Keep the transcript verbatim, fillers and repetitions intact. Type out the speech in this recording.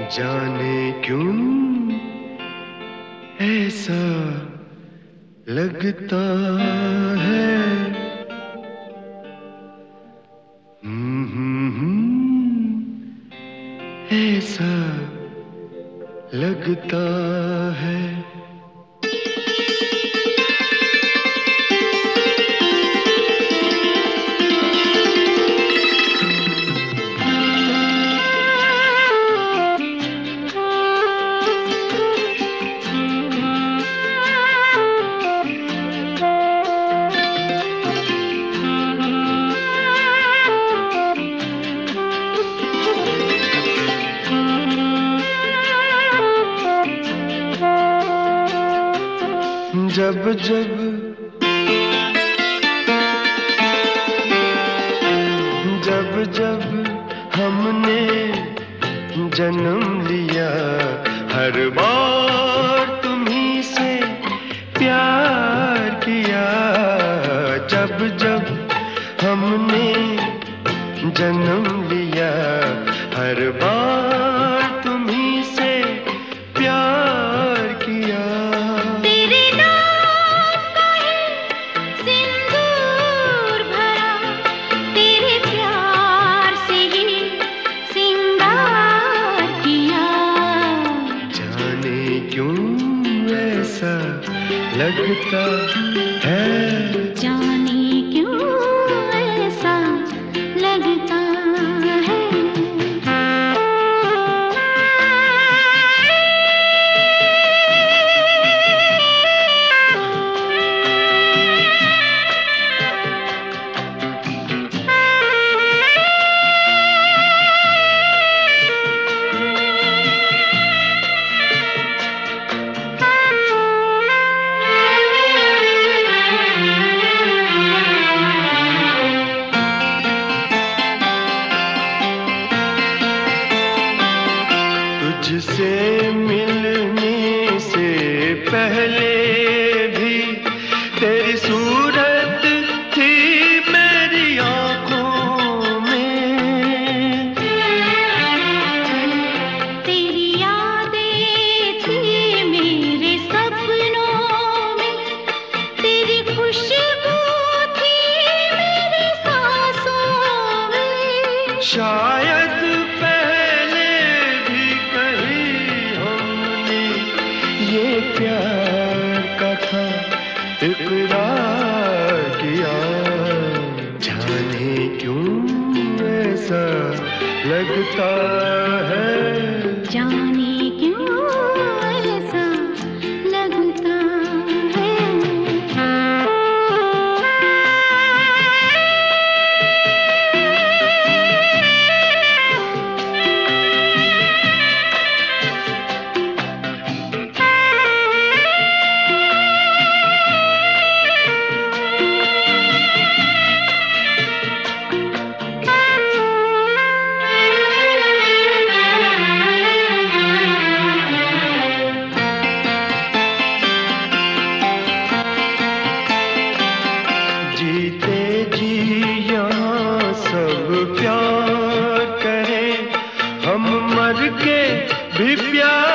जाने क्यों ऐसा लगता है। हम्म हम्म हम्म, ऐसा लगता है। जब जब जब जब हमने जन्म लिया, हर बार तुम्हीं से प्यार किया। जब जब हमने जन्म लिया, हर बार तुम्हीं से प्यार किया। लगता है, जाने क्यों ऐसा लगता है। तुझसे मिलने से पहले भी तेरी सूरत थी मेरी आँखों में। तेरी यादें थी मेरे सपनों में, तेरी खुशबू थी मेरी सांसों में। शायद प्यार का था इकरार किया। जाने क्यों ऐसा लगता है। जाने क्यों ऐसा लगता है। जीते जी यहाँ सब प्यार करें, हम मर के भी प्यार